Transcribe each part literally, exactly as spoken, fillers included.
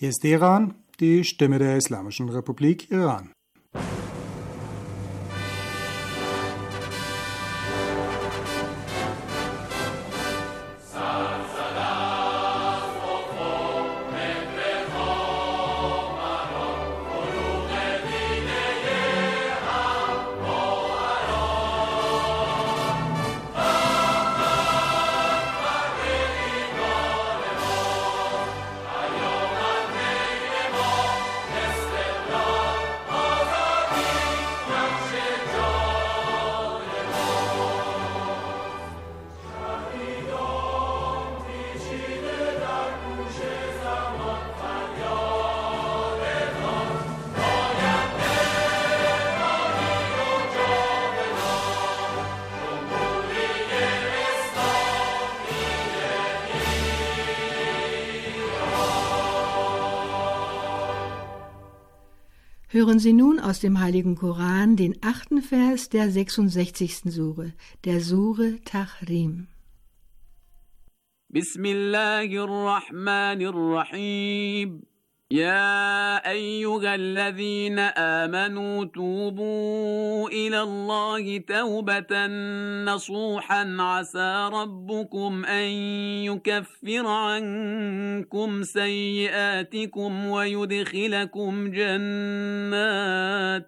Hier ist Teheran, die Stimme der Islamischen Republik Iran. Hören Sie nun aus dem Heiligen Koran den achten Vers der sechsundsechzigsten Sure, der Sure Tahrim. Bismillahirrahmanirrahim. يا أيها الذين آمنوا توبوا إلى الله توبة نصوحا عسى ربكم أن يكفر عنكم سيئاتكم ويدخلكم جنات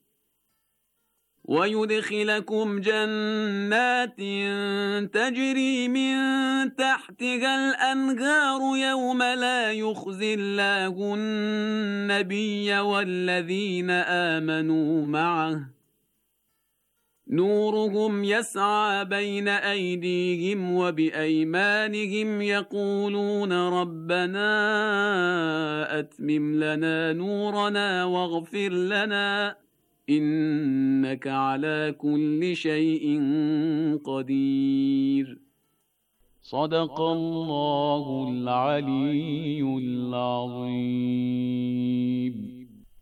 ويدخلكم جنات تجري من تحتها الأنهار يوم لا يخزي الله النبي والذين آمنوا معه نورهم يسعى بين أيديهم وبأيمانهم يقولون ربنا أتمم لنا نورنا واغفر لنا إنك على كل شيء قدير صدق الله العلي العظيم.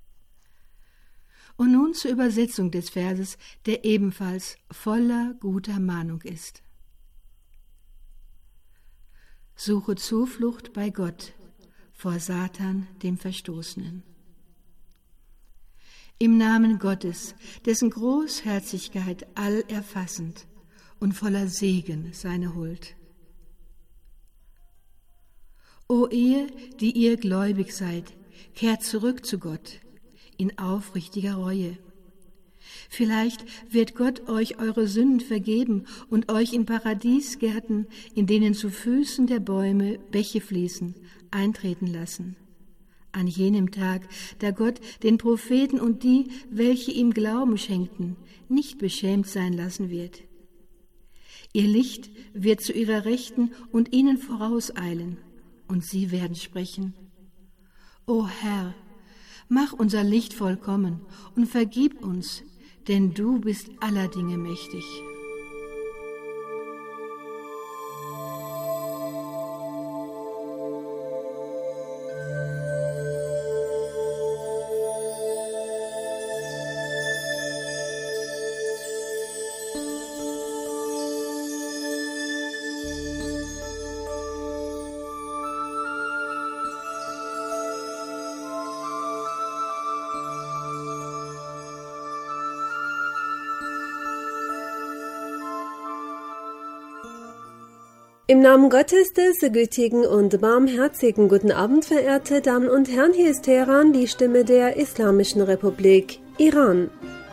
Und nun zur Übersetzung des Verses, der ebenfalls voller guter Mahnung ist. Suche Zuflucht bei Gott vor Satan, dem Verstoßenen. Im Namen Gottes, dessen Großherzigkeit allerfassend und voller Segen seine Huld. O ihr, die ihr gläubig seid, kehrt zurück zu Gott in aufrichtiger Reue. Vielleicht wird Gott euch eure Sünden vergeben und euch in Paradiesgärten, in denen zu Füßen der Bäume Bäche fließen, eintreten lassen. An jenem Tag, da Gott den Propheten und die, welche ihm Glauben schenkten, nicht beschämt sein lassen wird. Ihr Licht wird zu ihrer Rechten und ihnen vorauseilen, und sie werden sprechen: O Herr, mach unser Licht vollkommen und vergib uns, denn du bist aller Dinge mächtig. Im Namen Gottes, des gütigen und barmherzigen, guten Abend, verehrte Damen und Herren, hier ist Teheran, die Stimme der Islamischen Republik Iran.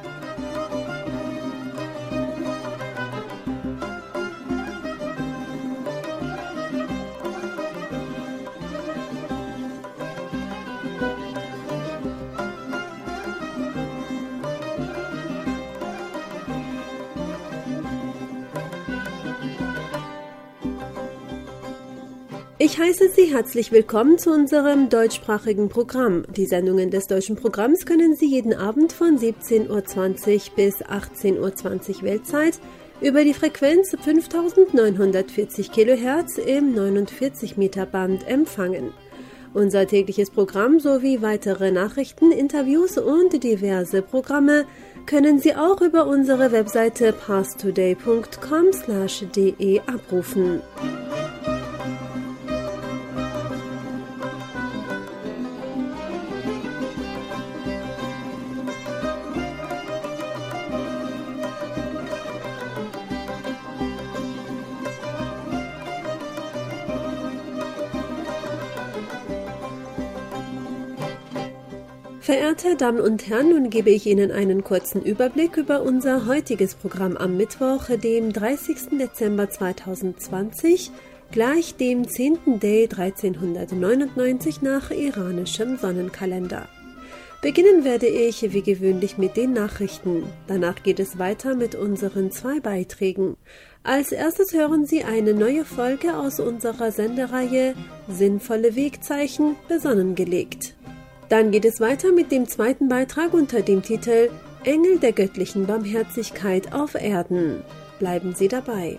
Ich heiße Sie herzlich willkommen zu unserem deutschsprachigen Programm. Die Sendungen des deutschen Programms können Sie jeden Abend von siebzehn Uhr zwanzig bis achtzehn Uhr zwanzig Weltzeit über die Frequenz fünftausendneunhundertvierzig Kilohertz im neunundvierzig Meter Band empfangen. Unser tägliches Programm sowie weitere Nachrichten, Interviews und diverse Programme können Sie auch über unsere Webseite parstoday punkt com slash de abrufen. Verehrte Damen und Herren, nun gebe ich Ihnen einen kurzen Überblick über unser heutiges Programm am Mittwoch, dem dreißigsten Dezember zweitausendzwanzig, gleich dem zehnten Day dreizehnhundertneunundneunzig nach iranischem Sonnenkalender. Beginnen werde ich wie gewöhnlich mit den Nachrichten. Danach geht es weiter mit unseren zwei Beiträgen. Als erstes hören Sie eine neue Folge aus unserer Sendereihe Sinnvolle Wegzeichen besonnen gelegt. Dann geht es weiter mit dem zweiten Beitrag unter dem Titel Engel der göttlichen Barmherzigkeit auf Erden. Bleiben Sie dabei.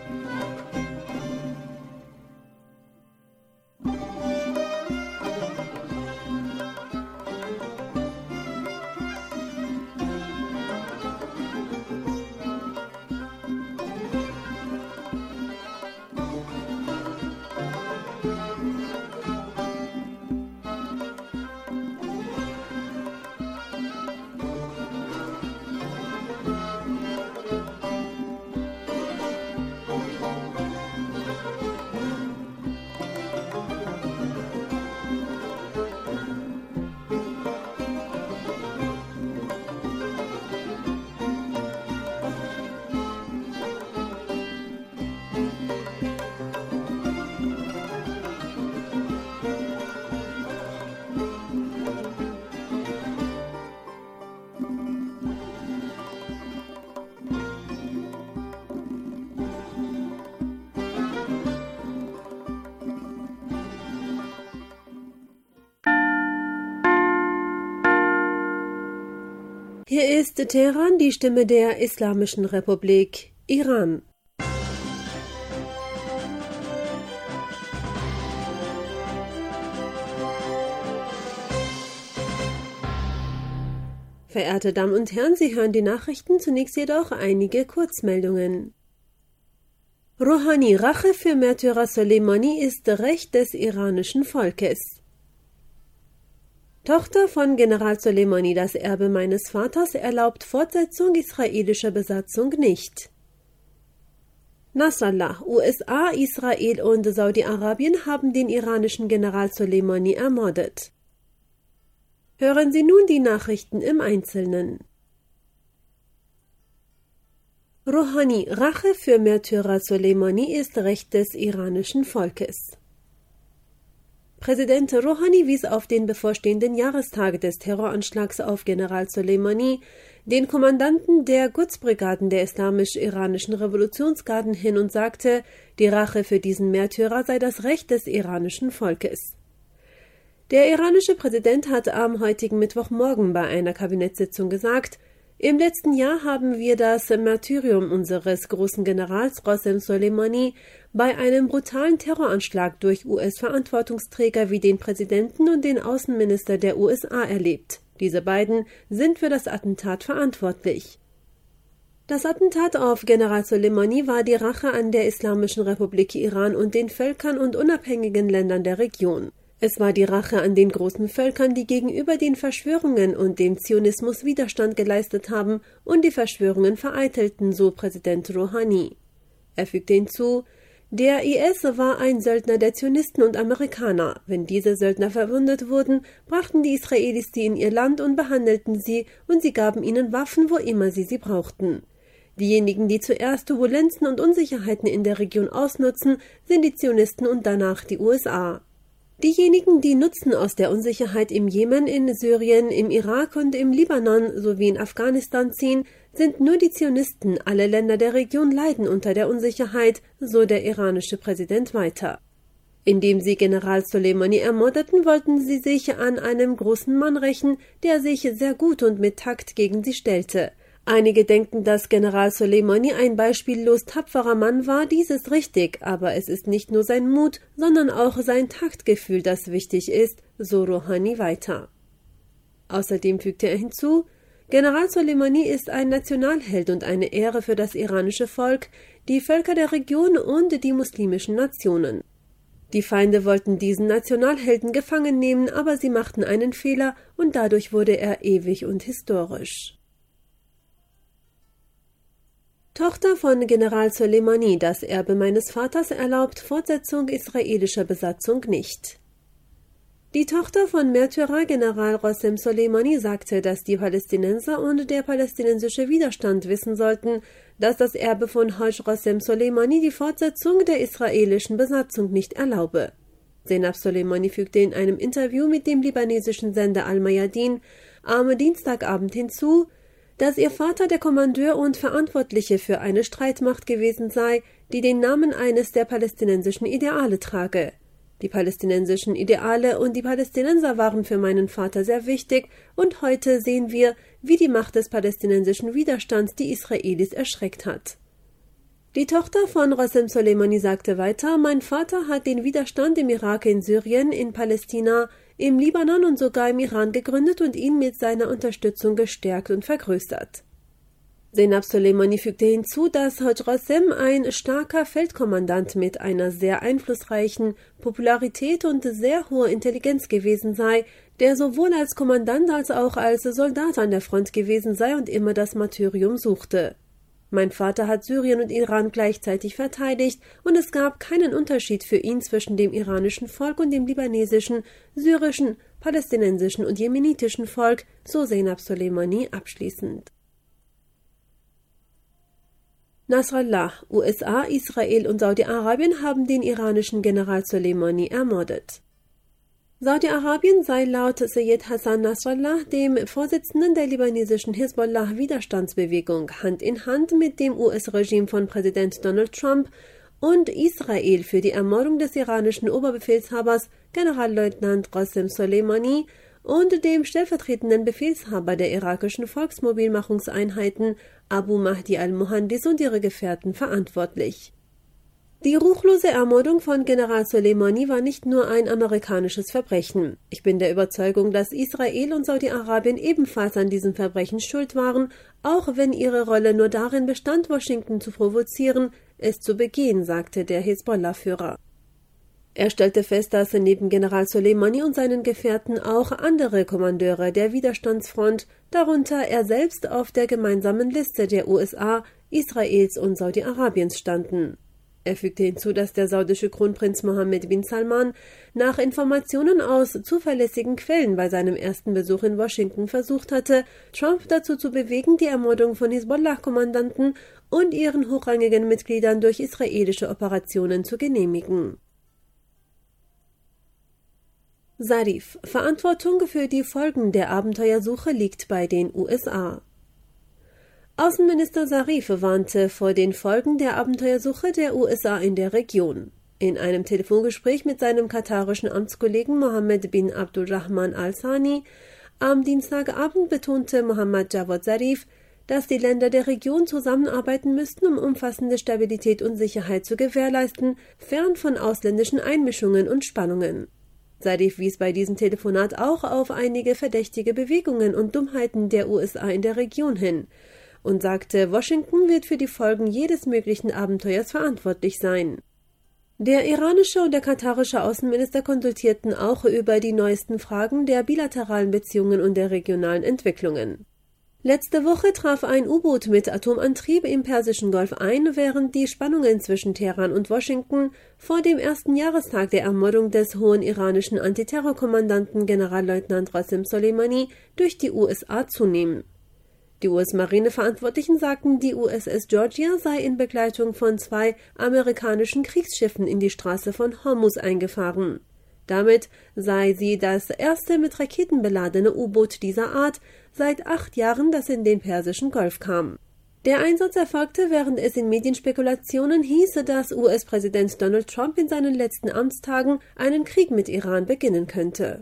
Hier ist Teheran, die Stimme der Islamischen Republik Iran. Verehrte Damen und Herren, Sie hören die Nachrichten, zunächst jedoch einige Kurzmeldungen. Rouhani, Rache für Märtyrer Soleimani ist Recht des iranischen Volkes. Tochter von General Soleimani, das Erbe meines Vaters, erlaubt Fortsetzung israelischer Besatzung nicht. Nasrallah, U S A, Israel und Saudi-Arabien haben den iranischen General Soleimani ermordet. Hören Sie nun die Nachrichten im Einzelnen. Rouhani, Rache für Märtyrer Soleimani ist Recht des iranischen Volkes. Präsident Rouhani wies auf den bevorstehenden Jahrestag des Terroranschlags auf General Soleimani, den Kommandanten der Quds-Brigaden der islamisch-iranischen Revolutionsgarden, hin und sagte, die Rache für diesen Märtyrer sei das Recht des iranischen Volkes. Der iranische Präsident hat am heutigen Mittwochmorgen bei einer Kabinettssitzung gesagt, im letzten Jahr haben wir das Martyrium unseres großen Generals Qasem Soleimani bei einem brutalen Terroranschlag durch U S-Verantwortungsträger wie den Präsidenten und den Außenminister der U S A erlebt. Diese beiden sind für das Attentat verantwortlich. Das Attentat auf General Soleimani war die Rache an der Islamischen Republik Iran und den Völkern und unabhängigen Ländern der Region. Es war die Rache an den großen Völkern, die gegenüber den Verschwörungen und dem Zionismus Widerstand geleistet haben und die Verschwörungen vereitelten, so Präsident Rouhani. Er fügte hinzu, der I S war ein Söldner der Zionisten und Amerikaner. Wenn diese Söldner verwundet wurden, brachten die Israelis sie in ihr Land und behandelten sie, und sie gaben ihnen Waffen, wo immer sie sie brauchten. Diejenigen, die zuerst Turbulenzen und Unsicherheiten in der Region ausnutzen, sind die Zionisten und danach die U S A. Diejenigen, die Nutzen aus der Unsicherheit im Jemen, in Syrien, im Irak und im Libanon sowie in Afghanistan ziehen, sind nur die Zionisten. Alle Länder der Region leiden unter der Unsicherheit, so der iranische Präsident weiter. Indem sie General Soleimani ermordeten, wollten sie sich an einem großen Mann rächen, der sich sehr gut und mit Takt gegen sie stellte. Einige denken, dass General Soleimani ein beispiellos tapferer Mann war. Dies ist richtig, aber es ist nicht nur sein Mut, sondern auch sein Taktgefühl, das wichtig ist, so Rouhani weiter. Außerdem fügte er hinzu, General Soleimani ist ein Nationalheld und eine Ehre für das iranische Volk, die Völker der Region und die muslimischen Nationen. Die Feinde wollten diesen Nationalhelden gefangen nehmen, aber sie machten einen Fehler und dadurch wurde er ewig und historisch. Tochter von General Soleimani, das Erbe meines Vaters erlaubt Fortsetzung israelischer Besatzung nicht. Die Tochter von Märtyrer General Qasem Soleimani sagte, dass die Palästinenser und der palästinensische Widerstand wissen sollten, dass das Erbe von Haj Qasem Soleimani die Fortsetzung der israelischen Besatzung nicht erlaube. Zeynab Soleimani fügte in einem Interview mit dem libanesischen Sender Al-Mayadin am Dienstagabend hinzu, dass ihr Vater der Kommandeur und Verantwortliche für eine Streitmacht gewesen sei, die den Namen eines der palästinensischen Ideale trage. Die palästinensischen Ideale und die Palästinenser waren für meinen Vater sehr wichtig, und heute sehen wir, wie die Macht des palästinensischen Widerstands die Israelis erschreckt hat. Die Tochter von Qasem Soleimani sagte weiter, mein Vater hat den Widerstand im Irak, in Syrien, in Palästina, im Libanon und sogar im Iran gegründet und ihn mit seiner Unterstützung gestärkt und vergrößert. Zeynab Soleimani fügte hinzu, dass Haj Qasem ein starker Feldkommandant mit einer sehr einflussreichen Popularität und sehr hoher Intelligenz gewesen sei, der sowohl als Kommandant als auch als Soldat an der Front gewesen sei und immer das Martyrium suchte. Mein Vater hat Syrien und Iran gleichzeitig verteidigt, und es gab keinen Unterschied für ihn zwischen dem iranischen Volk und dem libanesischen, syrischen, palästinensischen und jemenitischen Volk, so Zeynab Soleimani abschließend. Nasrallah, U S A, Israel und Saudi-Arabien haben den iranischen General Soleimani ermordet. Saudi-Arabien sei laut Seyyed Hassan Nasrallah, dem Vorsitzenden der libanesischen Hisbollah-Widerstandsbewegung, Hand in Hand mit dem U S-Regime von Präsident Donald Trump und Israel für die Ermordung des iranischen Oberbefehlshabers Generalleutnant Qasem Soleimani und dem stellvertretenden Befehlshaber der irakischen Volksmobilmachungseinheiten Abu Mahdi al-Muhandis und ihre Gefährten verantwortlich. Die ruchlose Ermordung von General Soleimani war nicht nur ein amerikanisches Verbrechen. Ich bin der Überzeugung, dass Israel und Saudi-Arabien ebenfalls an diesem Verbrechen schuld waren, auch wenn ihre Rolle nur darin bestand, Washington zu provozieren, es zu begehen, sagte der Hisbollah-Führer. Er stellte fest, dass neben General Soleimani und seinen Gefährten auch andere Kommandeure der Widerstandsfront, darunter er selbst, auf der gemeinsamen Liste der U S A, Israels und Saudi-Arabiens standen. Er fügte hinzu, dass der saudische Kronprinz Mohammed bin Salman nach Informationen aus zuverlässigen Quellen bei seinem ersten Besuch in Washington versucht hatte, Trump dazu zu bewegen, die Ermordung von Hisbollah-Kommandanten und ihren hochrangigen Mitgliedern durch israelische Operationen zu genehmigen. Zarif: Verantwortung für die Folgen der Abenteuersuche liegt bei den U S A. Außenminister Zarif warnte vor den Folgen der Abenteuersuche der U S A in der Region. In einem Telefongespräch mit seinem katarischen Amtskollegen Mohammed bin Abdulrahman Al-Thani am Dienstagabend betonte Mohammad Javad Zarif, dass die Länder der Region zusammenarbeiten müssten, um umfassende Stabilität und Sicherheit zu gewährleisten, fern von ausländischen Einmischungen und Spannungen. Zarif wies bei diesem Telefonat auch auf einige verdächtige Bewegungen und Dummheiten der U S A in der Region hin und sagte, Washington wird für die Folgen jedes möglichen Abenteuers verantwortlich sein. Der iranische und der katarische Außenminister konsultierten auch über die neuesten Fragen der bilateralen Beziehungen und der regionalen Entwicklungen. Letzte Woche traf ein U-Boot mit Atomantrieb im Persischen Golf ein, während die Spannungen zwischen Teheran und Washington vor dem ersten Jahrestag der Ermordung des hohen iranischen Antiterrorkommandanten Generalleutnant Qasem Soleimani durch die U S A zunehmen. Die U S-Marineverantwortlichen sagten, die U S S Georgia sei in Begleitung von zwei amerikanischen Kriegsschiffen in die Straße von Hormuz eingefahren. Damit sei sie das erste mit Raketen beladene U-Boot dieser Art seit acht Jahren, das in den Persischen Golf kam. Der Einsatz erfolgte, während es in Medienspekulationen hieß, dass U S-Präsident Donald Trump in seinen letzten Amtstagen einen Krieg mit Iran beginnen könnte.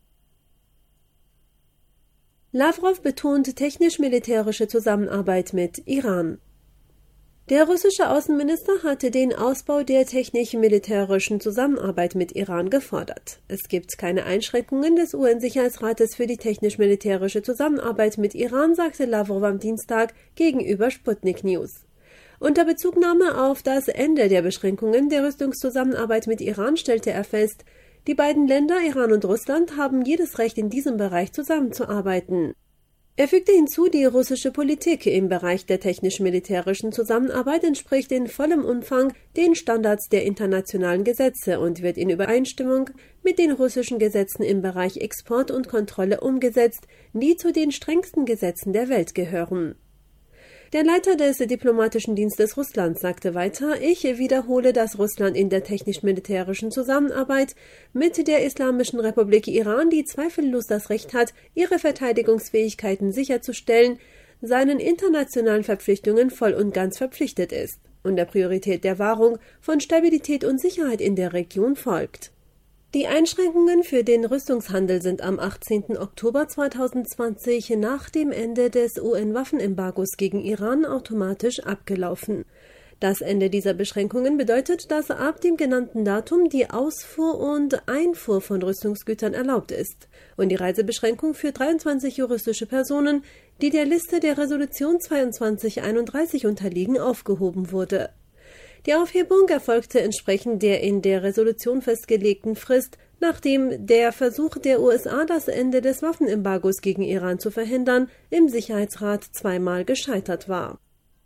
Lavrov betont technisch-militärische Zusammenarbeit mit Iran. Der russische Außenminister hatte den Ausbau der technisch-militärischen Zusammenarbeit mit Iran gefordert. Es gibt keine Einschränkungen des U N-Sicherheitsrates für die technisch-militärische Zusammenarbeit mit Iran, sagte Lavrov am Dienstag gegenüber Sputnik News. Unter Bezugnahme auf das Ende der Beschränkungen der Rüstungszusammenarbeit mit Iran stellte er fest, die beiden Länder, Iran und Russland, haben jedes Recht, in diesem Bereich zusammenzuarbeiten. Er fügte hinzu, die russische Politik im Bereich der technisch-militärischen Zusammenarbeit entspricht in vollem Umfang den Standards der internationalen Gesetze und wird in Übereinstimmung mit den russischen Gesetzen im Bereich Export und Kontrolle umgesetzt, die zu den strengsten Gesetzen der Welt gehören. Der Leiter des Diplomatischen Dienstes Russlands sagte weiter: Ich wiederhole, dass Russland in der technisch-militärischen Zusammenarbeit mit der Islamischen Republik Iran, die zweifellos das Recht hat, ihre Verteidigungsfähigkeiten sicherzustellen, seinen internationalen Verpflichtungen voll und ganz verpflichtet ist und der Priorität der Wahrung von Stabilität und Sicherheit in der Region folgt. Die Einschränkungen für den Rüstungshandel sind am achtzehnten Oktober zweitausendzwanzig nach dem Ende des U N-Waffenembargos gegen Iran automatisch abgelaufen. Das Ende dieser Beschränkungen bedeutet, dass ab dem genannten Datum die Ausfuhr und Einfuhr von Rüstungsgütern erlaubt ist und die Reisebeschränkung für dreiundzwanzig juristische Personen, die der Liste der Resolution zweiundzwanzig einunddreißig unterliegen, aufgehoben wurde. Die Aufhebung erfolgte entsprechend der in der Resolution festgelegten Frist, nachdem der Versuch der U S A, das Ende des Waffenembargos gegen Iran zu verhindern, im Sicherheitsrat zweimal gescheitert war.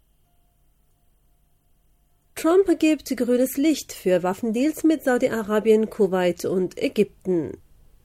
Trump gibt grünes Licht für Waffendeals mit Saudi-Arabien, Kuwait und Ägypten.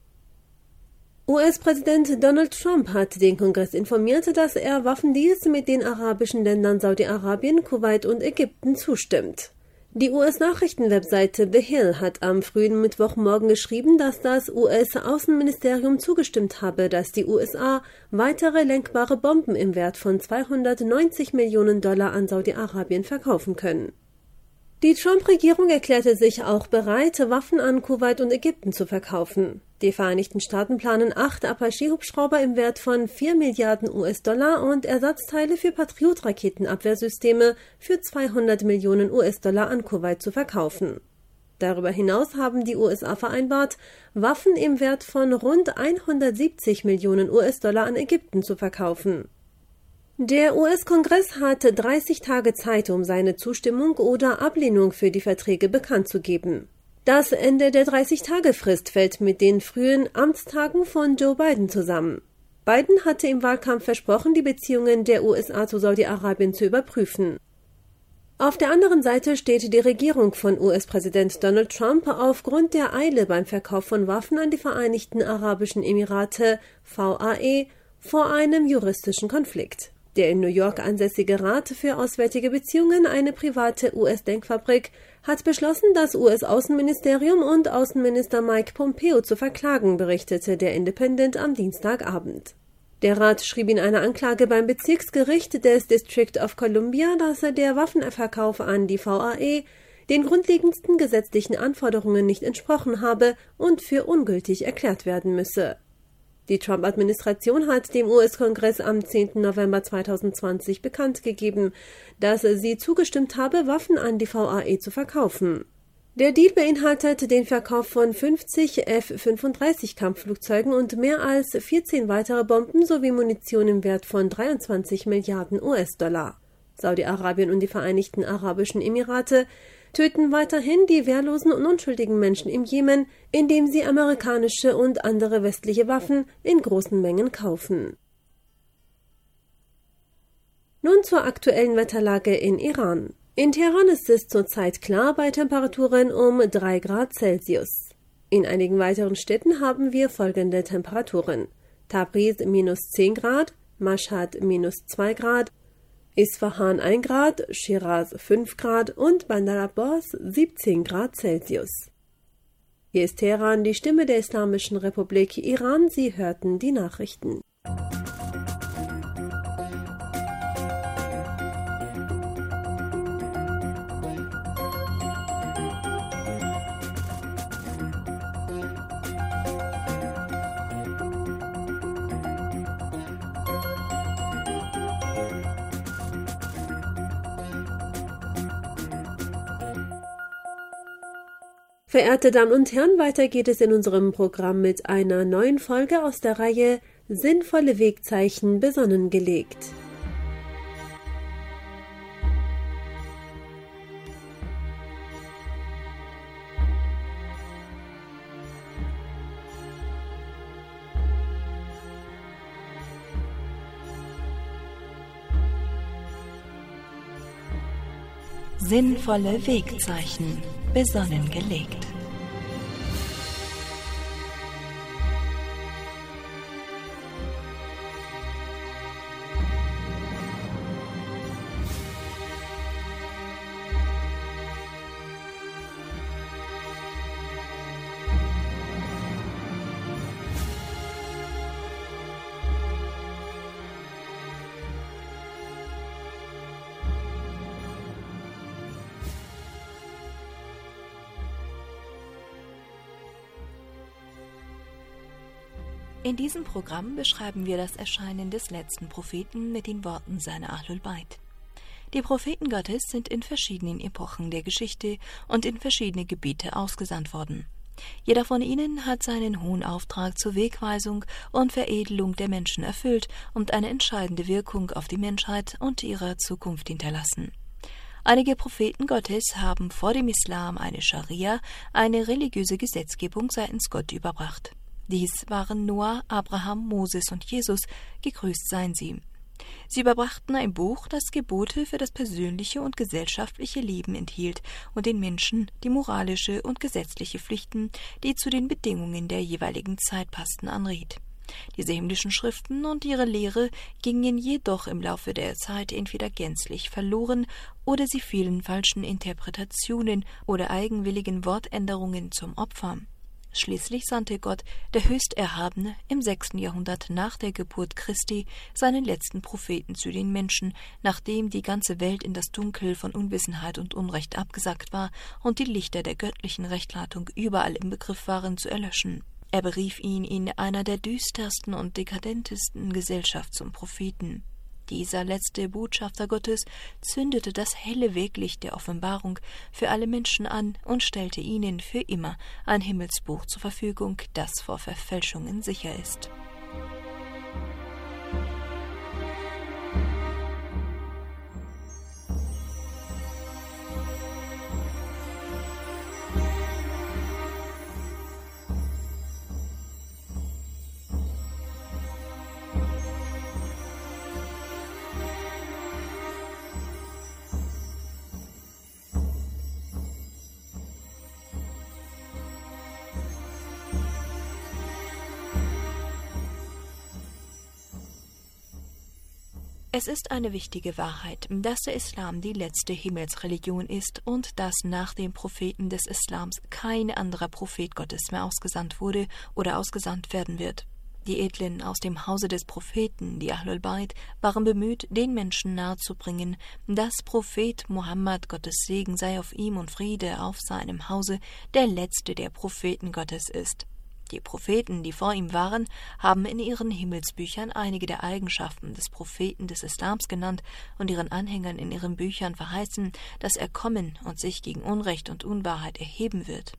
U S-Präsident Donald Trump hat den Kongress informiert, dass er Waffendeals mit den arabischen Ländern Saudi-Arabien, Kuwait und Ägypten zustimmt. Die U S-Nachrichtenwebseite The Hill hat am frühen Mittwochmorgen geschrieben, dass das U S-Außenministerium zugestimmt habe, dass die U S A weitere lenkbare Bomben im Wert von zweihundertneunzig Millionen Dollar an Saudi-Arabien verkaufen können. Die Trump-Regierung erklärte sich auch bereit, Waffen an Kuwait und Ägypten zu verkaufen. Die Vereinigten Staaten planen acht Apache-Hubschrauber im Wert von vier Milliarden U S-Dollar und Ersatzteile für Patriot-Raketenabwehrsysteme für zweihundert Millionen U S-Dollar an Kuwait zu verkaufen. Darüber hinaus haben die U S A vereinbart, Waffen im Wert von rund hundertsiebzig Millionen U S-Dollar an Ägypten zu verkaufen. Der U S-Kongress hat dreißig Tage Zeit, um seine Zustimmung oder Ablehnung für die Verträge bekannt zu geben. Das Ende der dreißig-Tage-Frist fällt mit den frühen Amtstagen von Joe Biden zusammen. Biden hatte im Wahlkampf versprochen, die Beziehungen der U S A zu Saudi-Arabien zu überprüfen. Auf der anderen Seite steht die Regierung von U S-Präsident Donald Trump aufgrund der Eile beim Verkauf von Waffen an die Vereinigten Arabischen Emirate V A E vor einem juristischen Konflikt. Der in New York ansässige Rat für Auswärtige Beziehungen, eine private U S-Denkfabrik, hat beschlossen, das U S-Außenministerium und Außenminister Mike Pompeo zu verklagen, berichtete der Independent am Dienstagabend. Der Rat schrieb in einer Anklage beim Bezirksgericht des District of Columbia, dass der Waffenverkauf an die V A E den grundlegendsten gesetzlichen Anforderungen nicht entsprochen habe und für ungültig erklärt werden müsse. Die Trump-Administration hat dem U S-Kongress am zehnten November zweitausendzwanzig bekannt gegeben, dass sie zugestimmt habe, Waffen an die V A E zu verkaufen. Der Deal beinhaltet den Verkauf von fünfzig F fünfunddreißig Kampfflugzeugen und mehr als vierzehn weitere Bomben sowie Munition im Wert von dreiundzwanzig Milliarden U S-Dollar. Saudi-Arabien und die Vereinigten Arabischen Emirate töten weiterhin die wehrlosen und unschuldigen Menschen im Jemen, indem sie amerikanische und andere westliche Waffen in großen Mengen kaufen. Nun zur aktuellen Wetterlage in Iran. In Teheran ist es zurzeit klar bei Temperaturen um drei Grad Celsius. In einigen weiteren Städten haben wir folgende Temperaturen: Tabriz minus zehn Grad, Mashhad minus zwei Grad, Isfahan ein Grad, Shiraz fünf Grad und Bandar Abbas siebzehn Grad Celsius. Hier ist Teheran, die Stimme der Islamischen Republik Iran. Sie hörten die Nachrichten. Verehrte Damen und Herren, weiter geht es in unserem Programm mit einer neuen Folge aus der Reihe Sinnvolle Wegzeichen besonnen gelegt. Sinnvolle Wegzeichen besonnen gelegt. In diesem Programm beschreiben wir das Erscheinen des letzten Propheten mit den Worten seiner Ahlul Bayt. Die Propheten Gottes sind in verschiedenen Epochen der Geschichte und in verschiedene Gebiete ausgesandt worden. Jeder von ihnen hat seinen hohen Auftrag zur Wegweisung und Veredelung der Menschen erfüllt und eine entscheidende Wirkung auf die Menschheit und ihre Zukunft hinterlassen. Einige Propheten Gottes haben vor dem Islam eine Scharia, eine religiöse Gesetzgebung seitens Gott überbracht. Dies waren Noah, Abraham, Moses und Jesus, gegrüßt seien sie. Sie überbrachten ein Buch, das Gebote für das persönliche und gesellschaftliche Leben enthielt und den Menschen die moralische und gesetzliche Pflichten, die zu den Bedingungen der jeweiligen Zeit passten, anriet. Diese himmlischen Schriften und ihre Lehre gingen jedoch im Laufe der Zeit entweder gänzlich verloren oder sie fielen falschen Interpretationen oder eigenwilligen Wortänderungen zum Opfer. Schließlich sandte Gott, der Höchsterhabene, im sechsten Jahrhundert nach der Geburt Christi seinen letzten Propheten zu den Menschen, nachdem die ganze Welt in das Dunkel von Unwissenheit und Unrecht abgesackt war und die Lichter der göttlichen Rechtleitung überall im Begriff waren zu erlöschen. Er berief ihn in einer der düstersten und dekadentesten Gesellschaft zum Propheten. Dieser letzte Botschafter Gottes zündete das helle Weglicht der Offenbarung für alle Menschen an und stellte ihnen für immer ein Himmelsbuch zur Verfügung, das vor Verfälschungen sicher ist. Es ist eine wichtige Wahrheit, dass der Islam die letzte Himmelsreligion ist und dass nach dem Propheten des Islams kein anderer Prophet Gottes mehr ausgesandt wurde oder ausgesandt werden wird. Die Edlen aus dem Hause des Propheten, die Ahlul Bayt, waren bemüht, den Menschen nahezubringen, dass Prophet Mohammed, Gottes Segen sei auf ihm und Friede auf seinem Hause, der letzte der Propheten Gottes ist. Die Propheten, die vor ihm waren, haben in ihren Himmelsbüchern einige der Eigenschaften des Propheten des Islams genannt und ihren Anhängern in ihren Büchern verheißen, dass er kommen und sich gegen Unrecht und Unwahrheit erheben wird.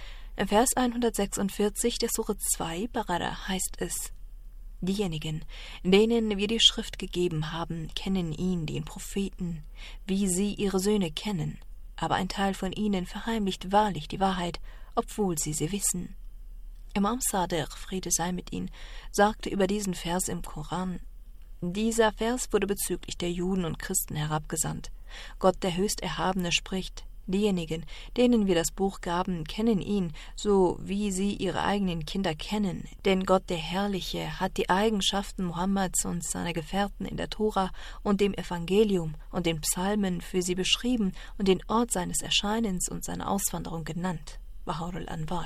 Im Vers hundertsechsundvierzig der Sure zwei, Barara, heißt es: Diejenigen, denen wir die Schrift gegeben haben, kennen ihn, den Propheten, wie sie ihre Söhne kennen, aber ein Teil von ihnen verheimlicht wahrlich die Wahrheit, obwohl sie sie wissen. Imam Sadiq, Friede sei mit ihm, sagte über diesen Vers im Koran: Dieser Vers wurde bezüglich der Juden und Christen herabgesandt. Gott, der Höchsterhabene, spricht: Diejenigen, denen wir das Buch gaben, kennen ihn, so wie sie ihre eigenen Kinder kennen. Denn Gott, der Herrliche, hat die Eigenschaften Mohammeds und seiner Gefährten in der Tora und dem Evangelium und den Psalmen für sie beschrieben und den Ort seines Erscheinens und seiner Auswanderung genannt. Baharul Anwar.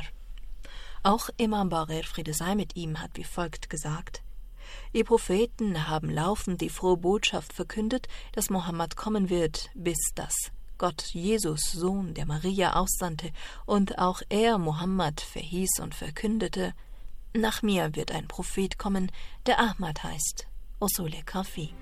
Auch Imam Baqir, Friede sei mit ihm, hat wie folgt gesagt: Die Propheten haben laufend die frohe Botschaft verkündet, dass Mohammed kommen wird, bis das Gott Jesus, Sohn der Maria, aussandte und auch er Mohammed verhieß und verkündete: Nach mir wird ein Prophet kommen, der Ahmad heißt, Usul Kafi.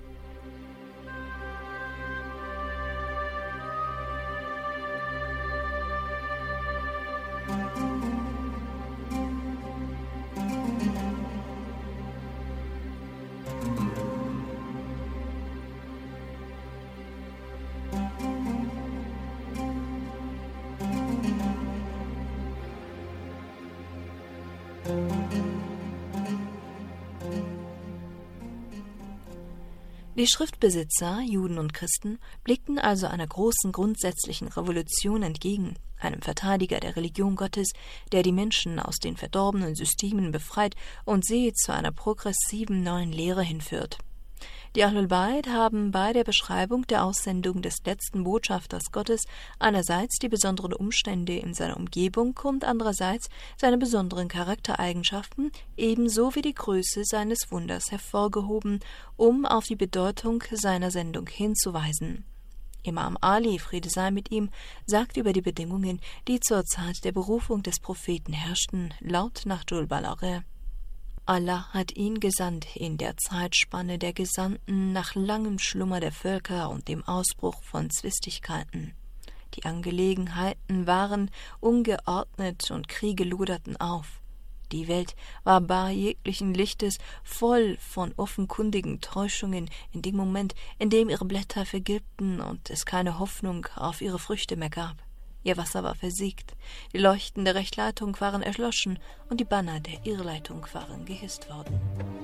Die Schriftbesitzer, Juden und Christen, blickten also einer großen grundsätzlichen Revolution entgegen, einem Verteidiger der Religion Gottes, der die Menschen aus den verdorbenen Systemen befreit und sie zu einer progressiven neuen Lehre hinführt. Die Ahlul Bayt haben bei der Beschreibung der Aussendung des letzten Botschafters Gottes einerseits die besonderen Umstände in seiner Umgebung und andererseits seine besonderen Charaktereigenschaften ebenso wie die Größe seines Wunders hervorgehoben, um auf die Bedeutung seiner Sendung hinzuweisen. Imam Ali, Friede sei mit ihm, sagt über die Bedingungen, die zur Zeit der Berufung des Propheten herrschten, laut Nahjul Balagha: Allah hat ihn gesandt in der Zeitspanne der Gesandten nach langem Schlummer der Völker und dem Ausbruch von Zwistigkeiten. Die Angelegenheiten waren ungeordnet und Kriege loderten auf. Die Welt war bar jeglichen Lichtes, voll von offenkundigen Täuschungen in dem Moment, in dem ihre Blätter vergilbten und es keine Hoffnung auf ihre Früchte mehr gab. Ihr Wasser war versiegt, die Leuchten der Rechtleitung waren erloschen und die Banner der Irrleitung waren gehisst worden.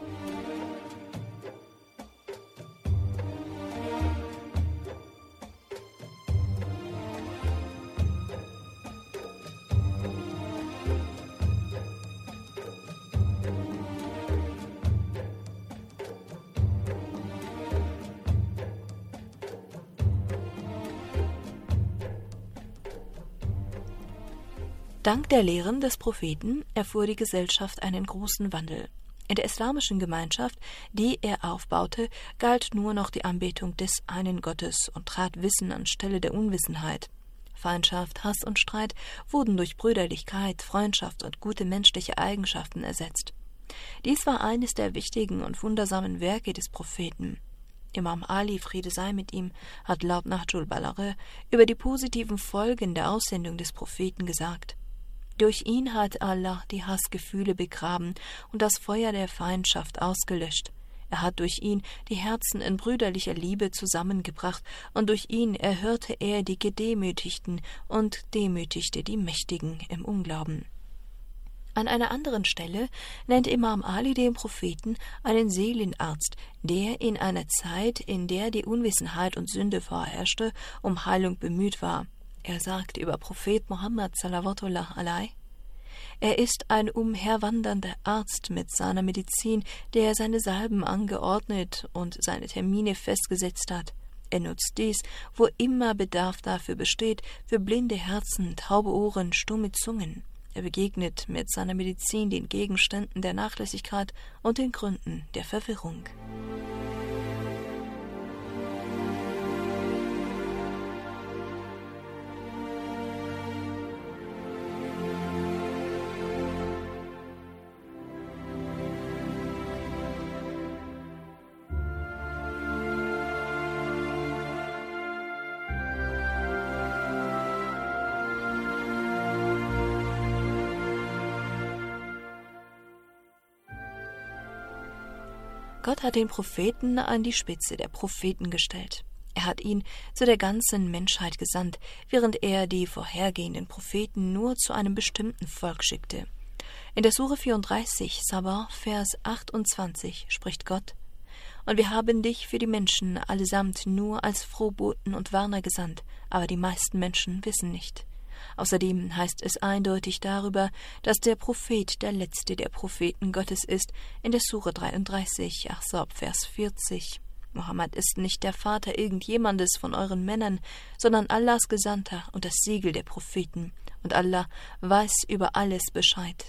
Dank der Lehren des Propheten erfuhr die Gesellschaft einen großen Wandel. In der islamischen Gemeinschaft, die er aufbaute, galt nur noch die Anbetung des einen Gottes und trat Wissen anstelle der Unwissenheit. Feindschaft, Hass und Streit wurden durch Brüderlichkeit, Freundschaft und gute menschliche Eigenschaften ersetzt. Dies war eines der wichtigen und wundersamen Werke des Propheten. Imam Ali, Friede sei mit ihm, hat laut Nahjul Balagha über die positiven Folgen der Aussendung des Propheten gesagt: Durch ihn hat Allah die Hassgefühle begraben und das Feuer der Feindschaft ausgelöscht. Er hat durch ihn die Herzen in brüderlicher Liebe zusammengebracht, und durch ihn erhörte er die Gedemütigten und demütigte die Mächtigen im Unglauben. An einer anderen Stelle nennt Imam Ali den Propheten einen Seelenarzt, der in einer Zeit, in der die Unwissenheit und Sünde vorherrschte, um Heilung bemüht war. Er sagt über Prophet Muhammad salawatullah alai: Er ist ein umherwandernder Arzt mit seiner Medizin, der seine Salben angeordnet und seine Termine festgesetzt hat. Er nutzt dies, wo immer Bedarf dafür besteht, für blinde Herzen, taube Ohren, stumme Zungen. Er begegnet mit seiner Medizin den Gegenständen der Nachlässigkeit und den Gründen der Verwirrung. Gott hat den Propheten an die Spitze der Propheten gestellt. Er hat ihn zu der ganzen Menschheit gesandt, während er die vorhergehenden Propheten nur zu einem bestimmten Volk schickte. In der Sure vierunddreißig, Sabah, Vers achtundzwanzig, spricht Gott: Und wir haben dich für die Menschen allesamt nur als Frohboten und Warner gesandt, aber die meisten Menschen wissen nicht. Außerdem heißt es eindeutig darüber, dass der Prophet der letzte der Propheten Gottes ist, in der Sure dreiunddreißig, Ahzab, Vers vierzig. Mohammed ist nicht der Vater irgendjemandes von euren Männern, sondern Allahs Gesandter und das Siegel der Propheten, und Allah weiß über alles Bescheid.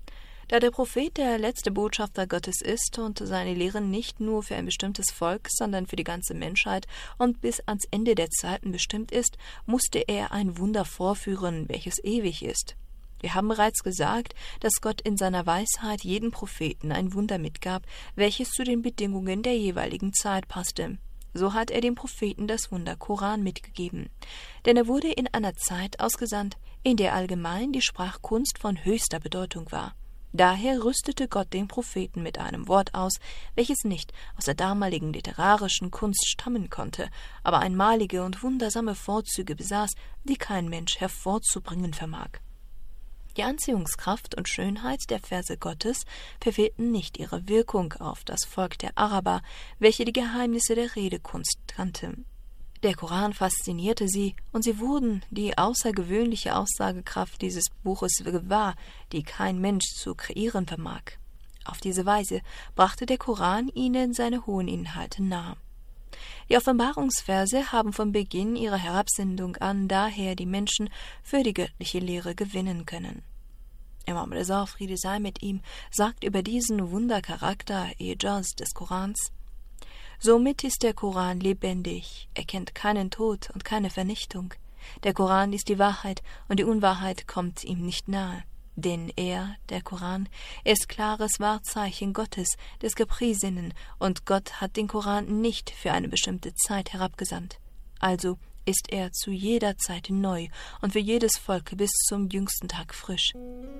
Da der Prophet der letzte Botschafter Gottes ist und seine Lehren nicht nur für ein bestimmtes Volk, sondern für die ganze Menschheit und bis ans Ende der Zeiten bestimmt ist, musste er ein Wunder vorführen, welches ewig ist. Wir haben bereits gesagt, dass Gott in seiner Weisheit jedem Propheten ein Wunder mitgab, welches zu den Bedingungen der jeweiligen Zeit passte. So hat er dem Propheten das Wunder Koran mitgegeben. Denn er wurde in einer Zeit ausgesandt, in der allgemein die Sprachkunst von höchster Bedeutung war. Daher rüstete Gott den Propheten mit einem Wort aus, welches nicht aus der damaligen literarischen Kunst stammen konnte, aber einmalige und wundersame Vorzüge besaß, die kein Mensch hervorzubringen vermag. Die Anziehungskraft und Schönheit der Verse Gottes verfehlten nicht ihre Wirkung auf das Volk der Araber, welche die Geheimnisse der Redekunst kannten. Der Koran faszinierte sie, und sie wurden die außergewöhnliche Aussagekraft dieses Buches gewahr, die kein Mensch zu kreieren vermag. Auf diese Weise brachte der Koran ihnen seine hohen Inhalte nahe. Die Offenbarungsverse haben von Beginn ihrer Herabsendung an daher die Menschen für die göttliche Lehre gewinnen können. Imam Reza, Friede sei mit ihm, sagt über diesen Wundercharakter Ijaz des Korans: Somit ist der Koran lebendig, er kennt keinen Tod und keine Vernichtung. Der Koran ist die Wahrheit, und die Unwahrheit kommt ihm nicht nahe. Denn er, der Koran, ist klares Wahrzeichen Gottes, des Gepriesenen, und Gott hat den Koran nicht für eine bestimmte Zeit herabgesandt. Also ist er zu jeder Zeit neu und für jedes Volk bis zum jüngsten Tag frisch.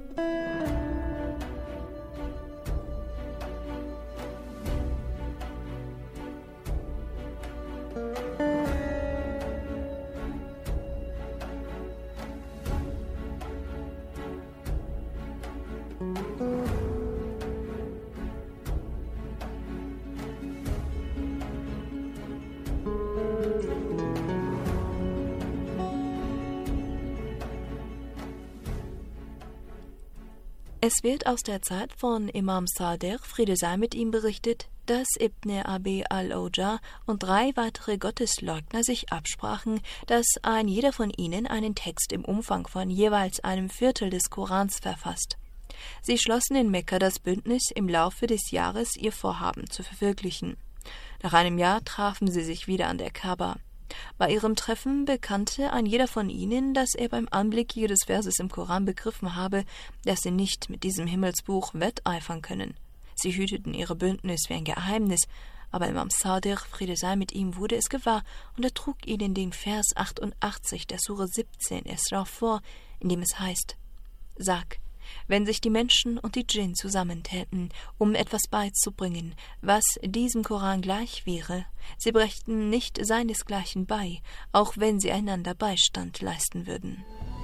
Es wird aus der Zeit von Imam Sadiq, Friede sei mit ihm, berichtet, dass Ibn Abi al-Auja und drei weitere Gottesleugner sich absprachen, dass ein jeder von ihnen einen Text im Umfang von jeweils einem Viertel des Korans verfasst. Sie schlossen in Mekka das Bündnis, im Laufe des Jahres ihr Vorhaben zu verwirklichen. Nach einem Jahr trafen sie sich wieder an der Kaaba. Bei ihrem Treffen bekannte ein jeder von ihnen, dass er beim Anblick jedes Verses im Koran begriffen habe, dass sie nicht mit diesem Himmelsbuch wetteifern können. Sie hüteten ihre Bündnis wie ein Geheimnis, aber Imam Sadiq, Friede sei mit ihm, wurde es gewahr und er trug ihnen den Vers achtundachtzig der Sure siebzehn Isra vor, in dem es heißt: Sag, wenn sich die Menschen und die Djinn zusammentäten, um etwas beizubringen, was diesem Koran gleich wäre, sie brächten nicht seinesgleichen bei, auch wenn sie einander Beistand leisten würden.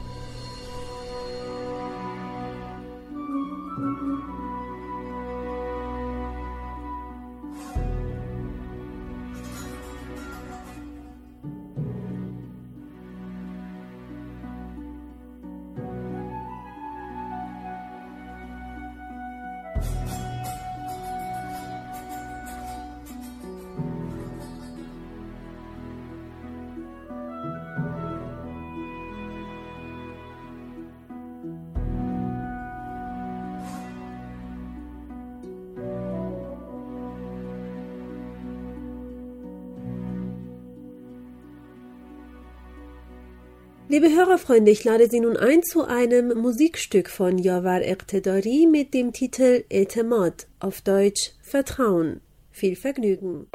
Liebe Hörerfreunde, ich lade Sie nun ein zu einem Musikstück von Yavar Iqtedari mit dem Titel Etemad, auf Deutsch Vertrauen. Viel Vergnügen!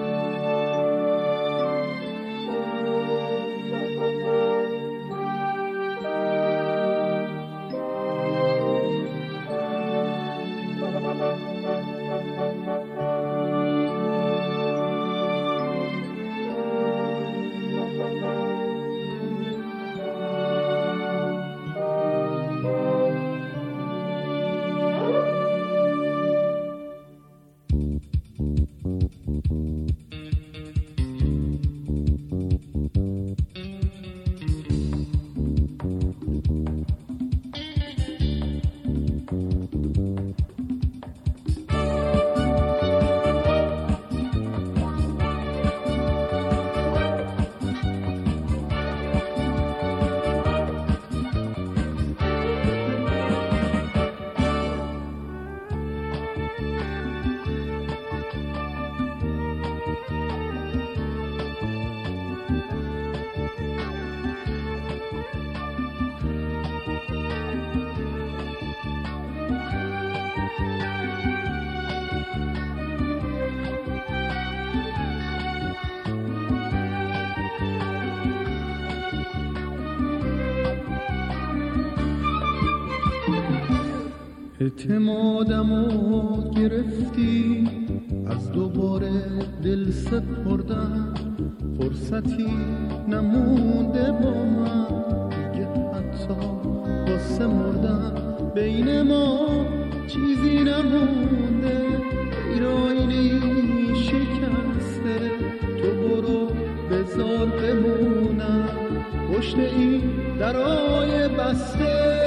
اعتمادمو گرفتی از دوباره دل سپردم فرصتی نمونده با من دیگه حتی واسه مردم بین ما چیزی نمونده غیر آینه شکسته تو برو بذار بمونم پشت این درای بسته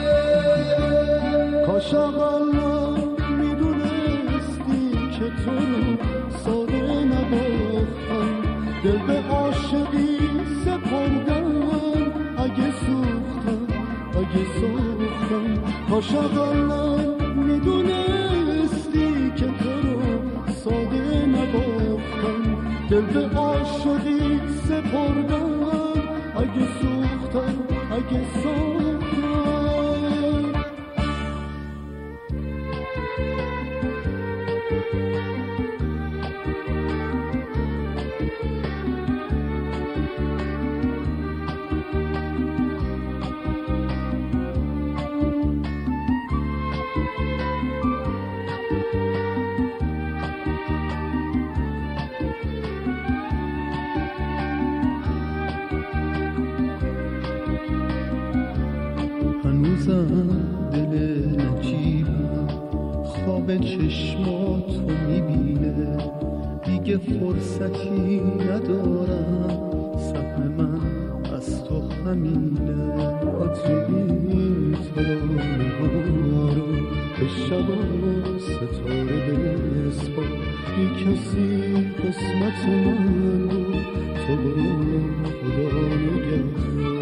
کاش اقلا میدونستی که تو رو ساده نباختم دل به عاشقی سپردم اگه سوختم اگه سوختم کاش اقلا میدونستی که تو رو ساده نباختم دل به عاشقی سپردم اگه سوختم اگه سوختم هنوزم دل نجیبم خواب چشماتو میبینه دیگه فرصتی ندارم سهم من از تو همینه آتری ترانه ها رو به شب و ستاره بسپار بی کسی قسمت من رو تو برو خدا نگهدار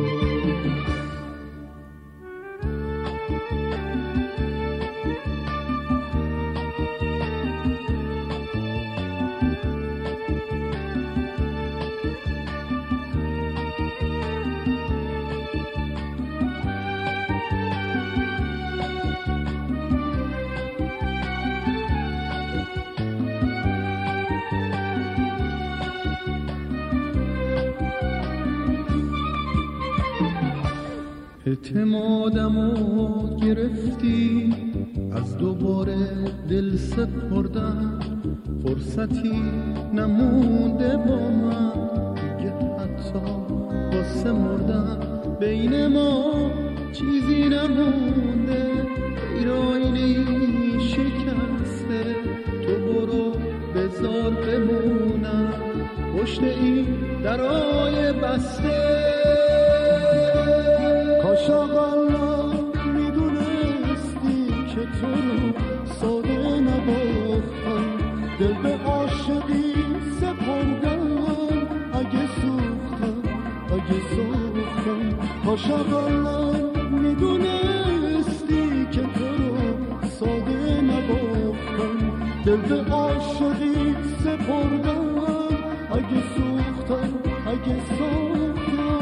اعتمادمو گرفتی از دوباره دل سپردم فرصتی نمونده با من دیگه حتی واسه مردم بین ما چیزی نمونده غیر آینه شکسته تو برو بذار بمونم پشت این درای بسته کاش اقلا میدونستی که تو رو ساده نباختم دل به عاشقی سپردم اگه سوختم اگه سوختم کاش اقلا میدونستی که تو رو ساده نباختم دل به عاشقی سپردم اگه سوختم اگه سوختم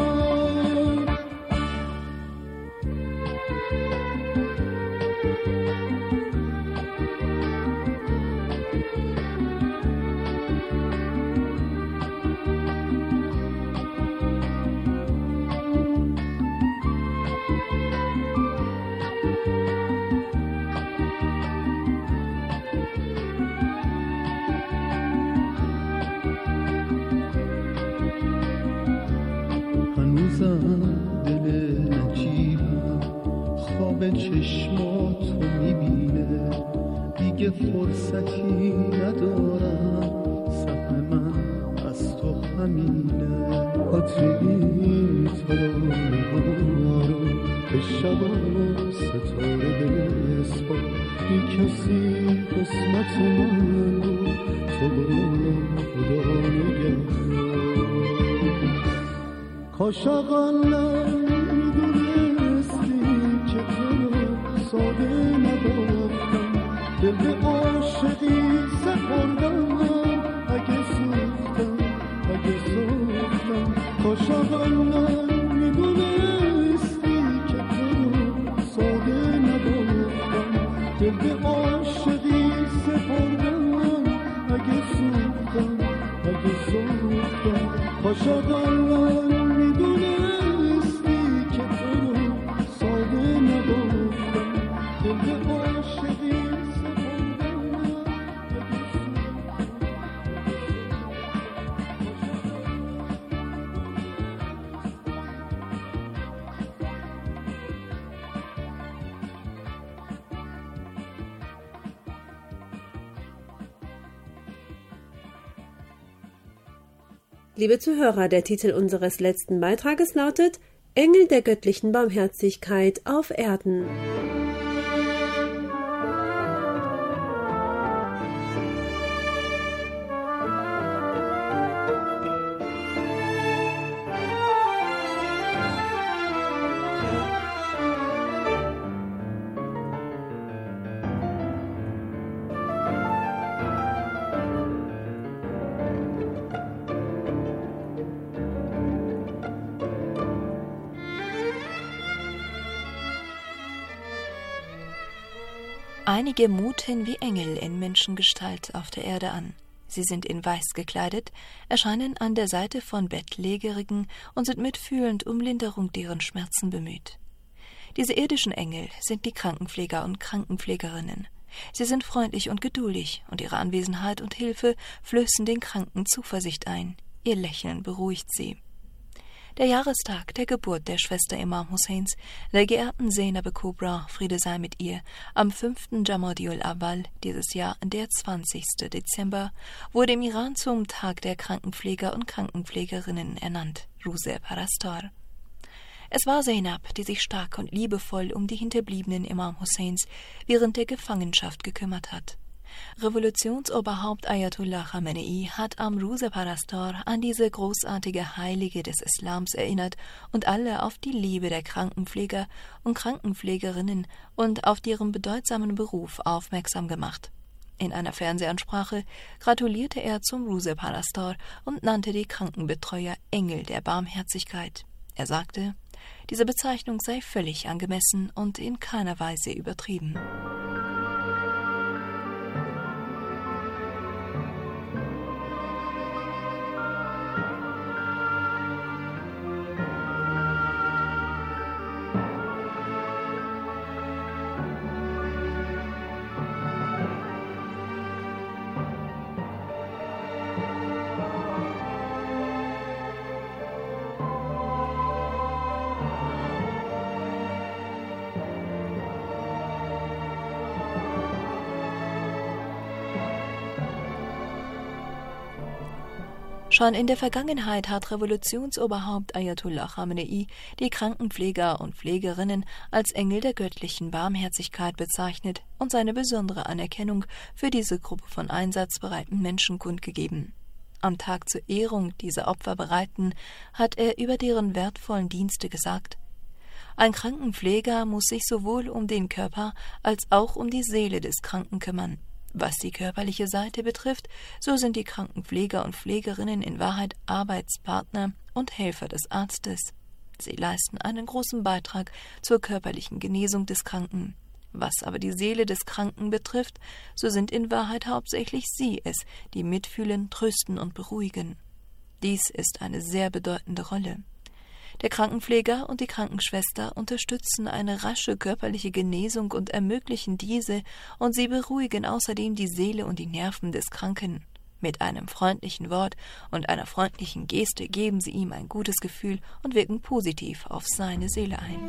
دل نجیبم خواب چشماتو میبینه دیگه فرصتی ندارم سهم من از تو همینه آتری ترانه ها رو به شب و ستاره بسپار بی کسی قسمت من رو تو برو خدا نگهدار کاش اقلا میدونستی که تو رو ساده نباختم دل به عاشقی سپردم اگه سوختم اگه سوختم کاش اقلا میدونستی که تو رو ساده نباختم دل به عاشقی سپردم اگه سوختم اگه سوختم کاش اقلا Liebe Zuhörer, der Titel unseres letzten Beitrages lautet Engel der göttlichen Barmherzigkeit auf Erden. Einige muten wie Engel in Menschengestalt auf der Erde an. Sie sind in Weiß gekleidet, erscheinen an der Seite von Bettlägerigen und sind mitfühlend um Linderung deren Schmerzen bemüht. Diese irdischen Engel sind die Krankenpfleger und Krankenpflegerinnen. Sie sind freundlich und geduldig, und ihre Anwesenheit und Hilfe flößen den Kranken Zuversicht ein. Ihr Lächeln beruhigt sie. Der Jahrestag der Geburt der Schwester Imam Husseins, der geehrten Zeynab Kubra, Friede sei mit ihr, am fünften Jamadiul Awwal dieses Jahr, der zwanzigsten Dezember, wurde im Iran zum Tag der Krankenpfleger und Krankenpflegerinnen ernannt, Ruse Parastar. Es war Zeynab, die sich stark und liebevoll um die Hinterbliebenen Imam Husseins während der Gefangenschaft gekümmert hat. Revolutionsoberhaupt Ayatollah Khamenei hat am Ruse Parastar an diese großartige Heilige des Islams erinnert und alle auf die Liebe der Krankenpfleger und Krankenpflegerinnen und auf ihren bedeutsamen Beruf aufmerksam gemacht. In einer Fernsehansprache gratulierte er zum Ruse Parastar und nannte die Krankenbetreuer Engel der Barmherzigkeit. Er sagte, diese Bezeichnung sei völlig angemessen und in keiner Weise übertrieben. Schon in der Vergangenheit hat Revolutionsoberhaupt Ayatollah Khamenei die Krankenpfleger und Pflegerinnen als Engel der göttlichen Barmherzigkeit bezeichnet und seine besondere Anerkennung für diese Gruppe von einsatzbereiten Menschen kundgegeben. Am Tag zur Ehrung dieser Opferbereiten hat er über deren wertvollen Dienste gesagt: Ein Krankenpfleger muss sich sowohl um den Körper als auch um die Seele des Kranken kümmern. Was die körperliche Seite betrifft, so sind die Krankenpfleger und Pflegerinnen in Wahrheit Arbeitspartner und Helfer des Arztes. Sie leisten einen großen Beitrag zur körperlichen Genesung des Kranken. Was aber die Seele des Kranken betrifft, so sind in Wahrheit hauptsächlich sie es, die mitfühlen, trösten und beruhigen. Dies ist eine sehr bedeutende Rolle. Der Krankenpfleger und die Krankenschwester unterstützen eine rasche körperliche Genesung und ermöglichen diese, und sie beruhigen außerdem die Seele und die Nerven des Kranken. Mit einem freundlichen Wort und einer freundlichen Geste geben sie ihm ein gutes Gefühl und wirken positiv auf seine Seele ein.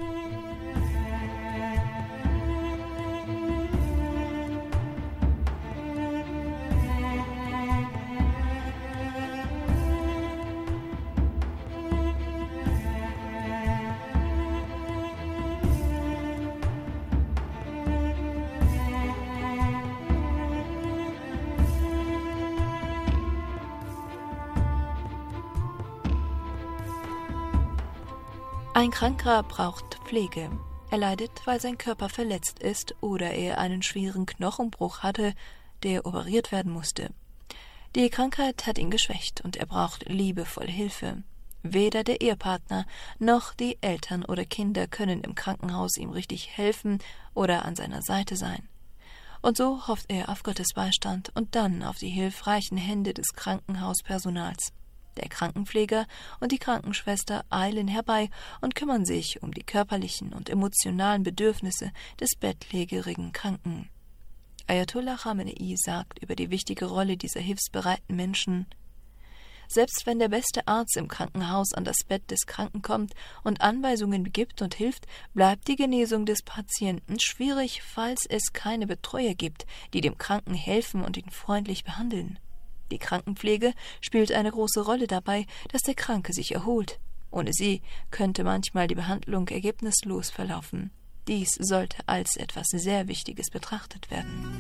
Ein Kranker braucht Pflege. Er leidet, weil sein Körper verletzt ist oder er einen schweren Knochenbruch hatte, der operiert werden musste. Die Krankheit hat ihn geschwächt und er braucht liebevolle Hilfe. Weder der Ehepartner noch die Eltern oder Kinder können im Krankenhaus ihm richtig helfen oder an seiner Seite sein. Und so hofft er auf Gottes Beistand und dann auf die hilfreichen Hände des Krankenhauspersonals. Der Krankenpfleger und die Krankenschwester eilen herbei und kümmern sich um die körperlichen und emotionalen Bedürfnisse des bettlägerigen Kranken. Ayatollah Khamenei sagt über die wichtige Rolle dieser hilfsbereiten Menschen: Selbst wenn der beste Arzt im Krankenhaus an das Bett des Kranken kommt und Anweisungen gibt und hilft, bleibt die Genesung des Patienten schwierig, falls es keine Betreuer gibt, die dem Kranken helfen und ihn freundlich behandeln. Die Krankenpflege spielt eine große Rolle dabei, dass der Kranke sich erholt. Ohne sie könnte manchmal die Behandlung ergebnislos verlaufen. Dies sollte als etwas sehr Wichtiges betrachtet werden.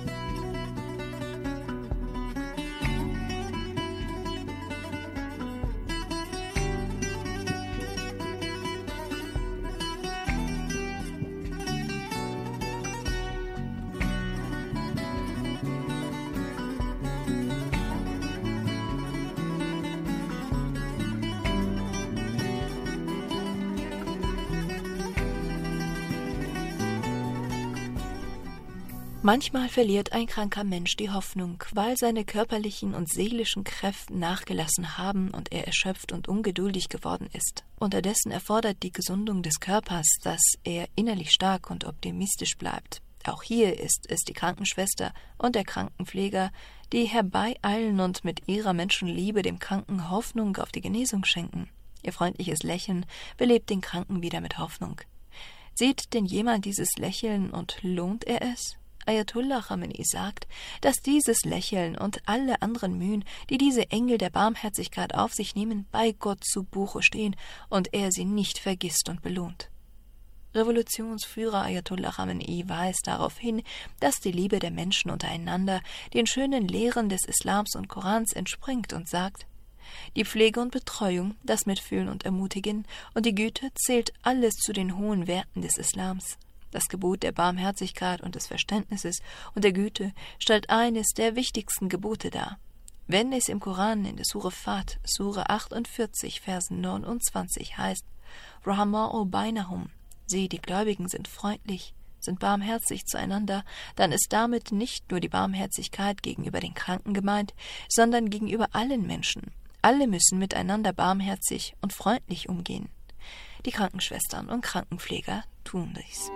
Manchmal verliert ein kranker Mensch die Hoffnung, weil seine körperlichen und seelischen Kräfte nachgelassen haben und er erschöpft und ungeduldig geworden ist. Unterdessen erfordert die Gesundung des Körpers, dass er innerlich stark und optimistisch bleibt. Auch hier ist es die Krankenschwester und der Krankenpfleger, die herbeieilen und mit ihrer Menschenliebe dem Kranken Hoffnung auf die Genesung schenken. Ihr freundliches Lächeln belebt den Kranken wieder mit Hoffnung. Sieht denn jemand dieses Lächeln und lohnt er es? Ayatollah Khamenei sagt, dass dieses Lächeln und alle anderen Mühen, die diese Engel der Barmherzigkeit auf sich nehmen, bei Gott zu Buche stehen und er sie nicht vergisst und belohnt. Revolutionsführer Ayatollah Khamenei weist darauf hin, dass die Liebe der Menschen untereinander den schönen Lehren des Islams und Korans entspringt und sagt, die Pflege und Betreuung, das Mitfühlen und Ermutigen und die Güte zählt alles zu den hohen Werten des Islams. Das Gebot der Barmherzigkeit und des Verständnisses und der Güte stellt eines der wichtigsten Gebote dar. Wenn es im Koran in der Sure Fat, Sure achtundvierzig, Vers neunundzwanzig heißt, Rahama'u bainahum, sie, die Gläubigen, sind freundlich, sind barmherzig zueinander, dann ist damit nicht nur die Barmherzigkeit gegenüber den Kranken gemeint, sondern gegenüber allen Menschen. Alle müssen miteinander barmherzig und freundlich umgehen. Die Krankenschwestern und Krankenpfleger tun dies.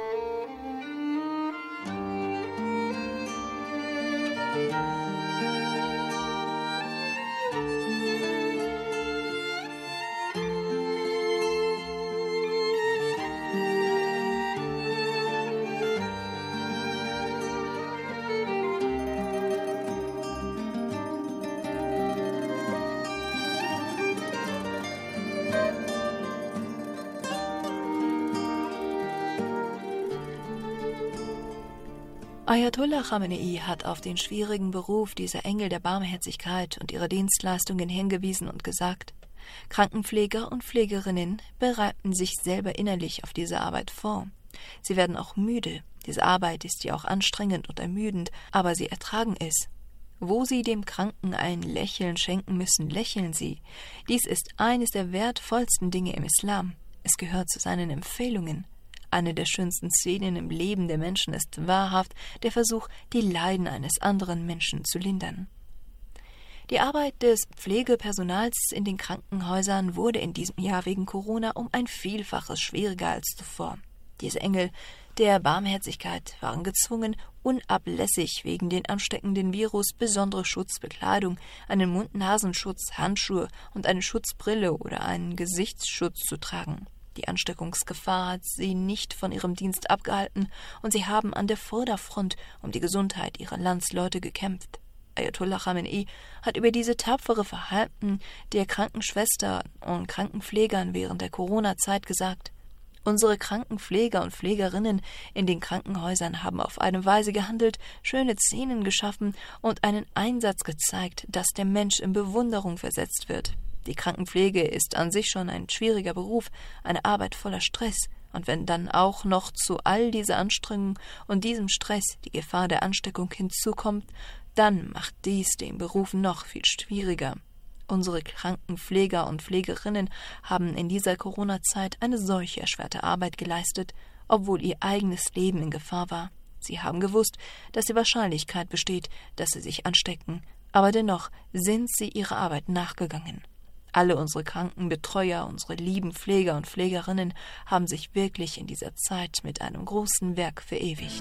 Ayatollah Khamenei hat auf den schwierigen Beruf dieser Engel der Barmherzigkeit und ihre Dienstleistungen hingewiesen und gesagt, Krankenpfleger und Pflegerinnen bereiten sich selber innerlich auf diese Arbeit vor. Sie werden auch müde. Diese Arbeit ist ja auch anstrengend und ermüdend, aber sie ertragen es. Wo sie dem Kranken ein Lächeln schenken müssen, lächeln sie. Dies ist eines der wertvollsten Dinge im Islam. Es gehört zu seinen Empfehlungen. Eine der schönsten Szenen im Leben der Menschen ist wahrhaft der Versuch, die Leiden eines anderen Menschen zu lindern. Die Arbeit des Pflegepersonals in den Krankenhäusern wurde in diesem Jahr wegen Corona um ein Vielfaches schwieriger als zuvor. Diese Engel der Barmherzigkeit waren gezwungen, unablässig wegen den ansteckenden Virus besondere Schutzbekleidung, einen Mund-Nasenschutz, Handschuhe und eine Schutzbrille oder einen Gesichtsschutz zu tragen. Die Ansteckungsgefahr hat sie nicht von ihrem Dienst abgehalten und sie haben an der Vorderfront um die Gesundheit ihrer Landsleute gekämpft. Ayatollah Khamenei hat über diese tapfere Verhalten der Krankenschwestern und Krankenpflegern während der Corona-Zeit gesagt, unsere Krankenpfleger und Pflegerinnen in den Krankenhäusern haben auf eine Weise gehandelt, schöne Szenen geschaffen und einen Einsatz gezeigt, dass der Mensch in Bewunderung versetzt wird. Die Krankenpflege ist an sich schon ein schwieriger Beruf, eine Arbeit voller Stress. Und wenn dann auch noch zu all dieser Anstrengung und diesem Stress die Gefahr der Ansteckung hinzukommt, dann macht dies den Beruf noch viel schwieriger. Unsere Krankenpfleger und Pflegerinnen haben in dieser Corona-Zeit eine solch erschwerte Arbeit geleistet, obwohl ihr eigenes Leben in Gefahr war. Sie haben gewusst, dass die Wahrscheinlichkeit besteht, dass sie sich anstecken, aber dennoch sind sie ihrer Arbeit nachgegangen. Alle unsere Krankenbetreuer, unsere lieben Pfleger und Pflegerinnen haben sich wirklich in dieser Zeit mit einem großen Werk verewigt.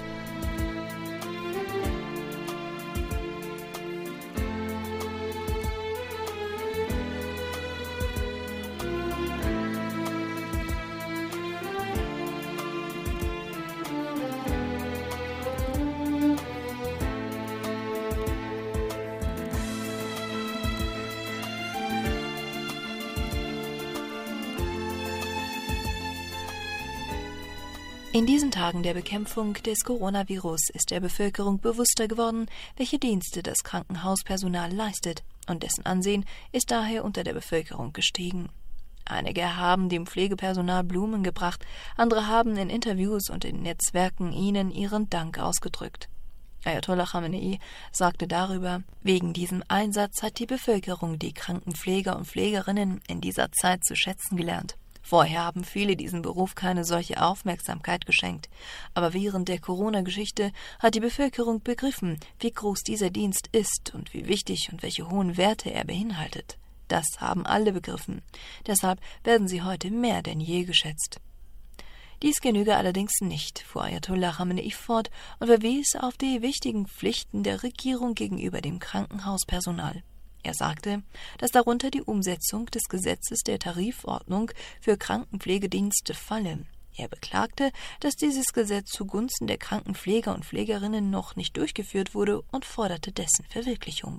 In diesen Tagen der Bekämpfung des Coronavirus ist der Bevölkerung bewusster geworden, welche Dienste das Krankenhauspersonal leistet, und dessen Ansehen ist daher unter der Bevölkerung gestiegen. Einige haben dem Pflegepersonal Blumen gebracht, andere haben in Interviews und in Netzwerken ihnen ihren Dank ausgedrückt. Ayatollah Khamenei sagte darüber, wegen diesem Einsatz hat die Bevölkerung die Krankenpfleger und Pflegerinnen in dieser Zeit zu schätzen gelernt. Vorher haben viele diesem Beruf keine solche Aufmerksamkeit geschenkt, aber während der Corona-Geschichte hat die Bevölkerung begriffen, wie groß dieser Dienst ist und wie wichtig und welche hohen Werte er beinhaltet. Das haben alle begriffen. Deshalb werden sie heute mehr denn je geschätzt. Dies genüge allerdings nicht, fuhr Ayatollah Khamenei fort und verwies auf die wichtigen Pflichten der Regierung gegenüber dem Krankenhauspersonal. Er sagte, dass darunter die Umsetzung des Gesetzes der Tarifordnung für Krankenpflegedienste falle. Er beklagte, dass dieses Gesetz zugunsten der Krankenpfleger und Pflegerinnen noch nicht durchgeführt wurde und forderte dessen Verwirklichung.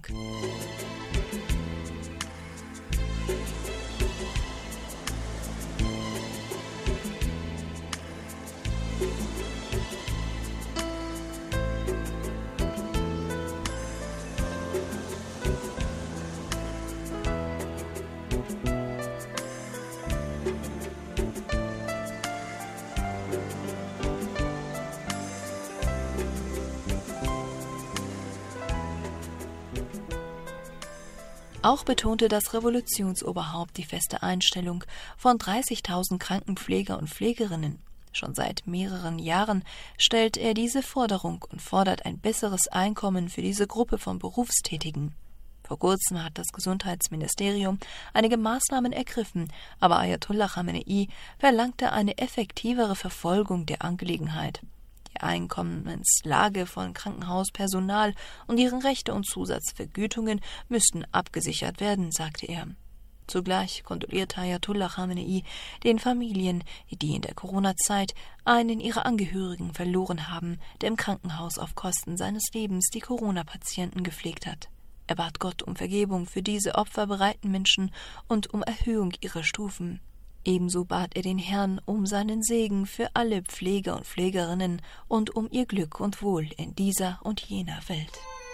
Auch betonte das Revolutionsoberhaupt die feste Einstellung von dreißigtausend Krankenpfleger und Pflegerinnen. Schon seit mehreren Jahren stellt er diese Forderung und fordert ein besseres Einkommen für diese Gruppe von Berufstätigen. Vor kurzem hat das Gesundheitsministerium einige Maßnahmen ergriffen, aber Ayatollah Khamenei verlangte eine effektivere Verfolgung der Angelegenheit. Die Einkommenslage von Krankenhauspersonal und deren Rechte und Zusatzvergütungen müssten abgesichert werden, sagte er. Zugleich kondolierte Ayatollah Khamenei den Familien, die in der Corona-Zeit einen ihrer Angehörigen verloren haben, der im Krankenhaus auf Kosten seines Lebens die Corona-Patienten gepflegt hat. Er bat Gott um Vergebung für diese opferbereiten Menschen und um Erhöhung ihrer Stufen. Ebenso bat er den Herrn um seinen Segen für alle Pfleger und Pflegerinnen und um ihr Glück und Wohl in dieser und jener Welt.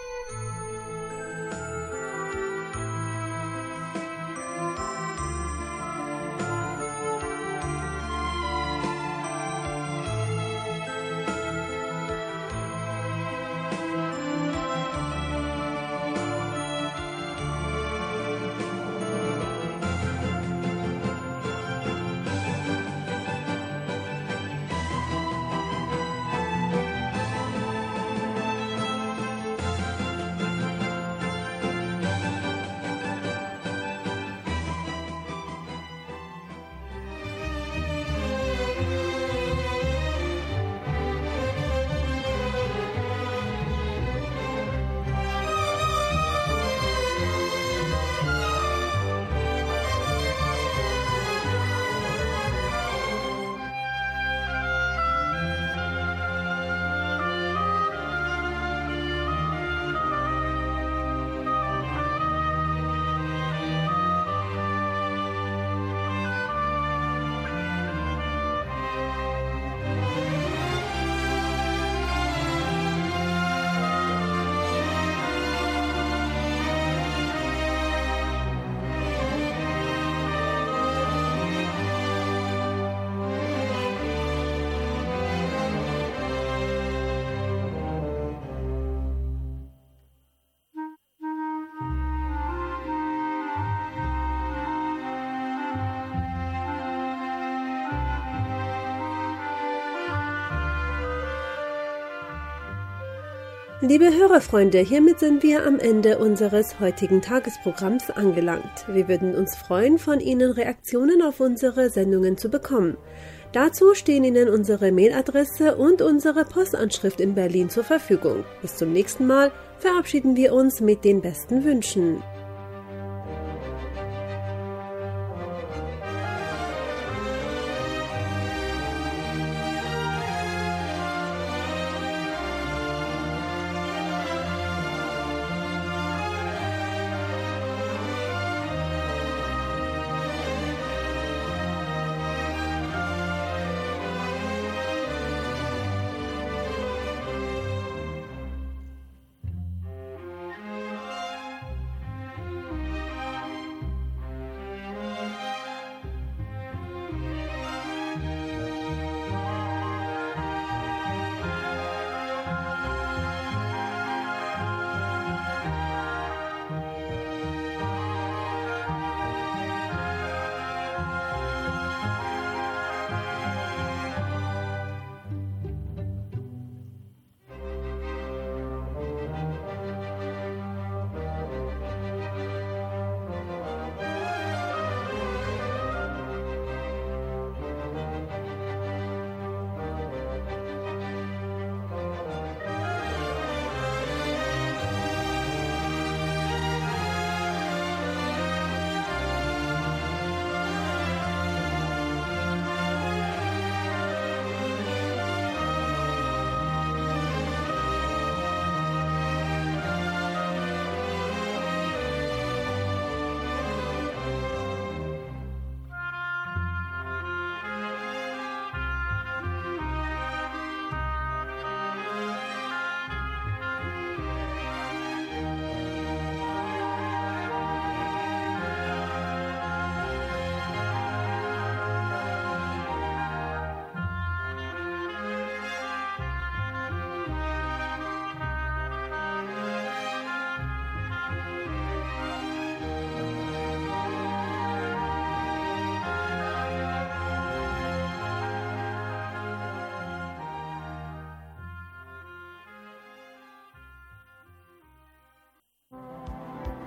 Liebe Hörerfreunde, hiermit sind wir am Ende unseres heutigen Tagesprogramms angelangt. Wir würden uns freuen, von Ihnen Reaktionen auf unsere Sendungen zu bekommen. Dazu stehen Ihnen unsere Mailadresse und unsere Postanschrift in Berlin zur Verfügung. Bis zum nächsten Mal verabschieden wir uns mit den besten Wünschen.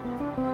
Thank you.